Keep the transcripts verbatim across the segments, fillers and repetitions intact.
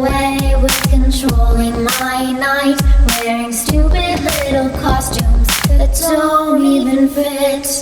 away with controlling my night, wearing stupid little costumes that don't even fit.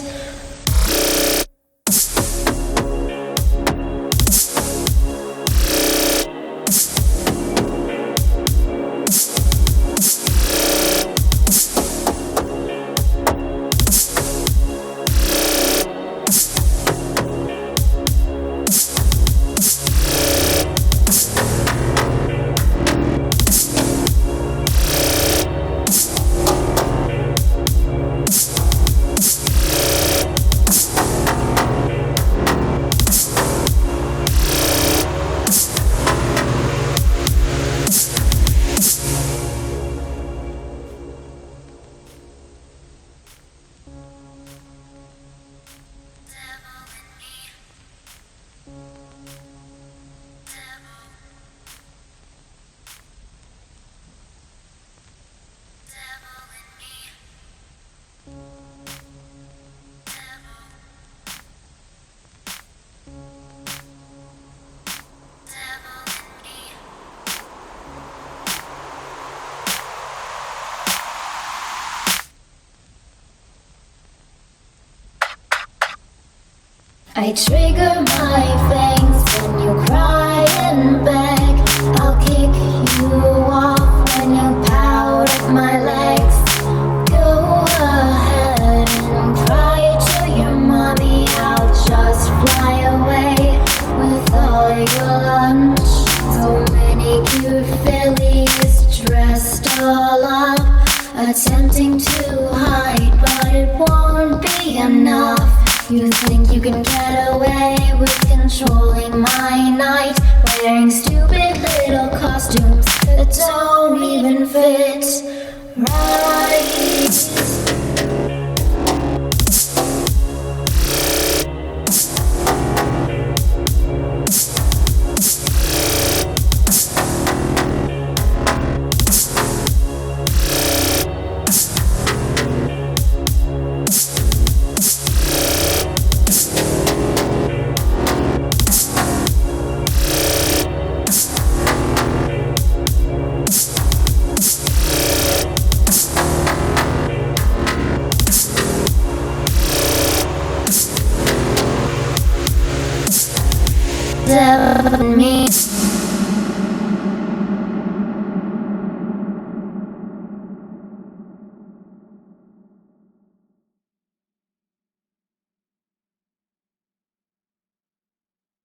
I trigger my fangs when you cry and beg. I'll kick you off when you pout at my legs. Go ahead and cry to your mommy. I'll just fly away with all your lunch. So many cute fillies dressed all up, attempting to hide, but it won't be enough. You think you can get away with controlling my night, wearing stupid little costumes that don't even fit right. Devil in me.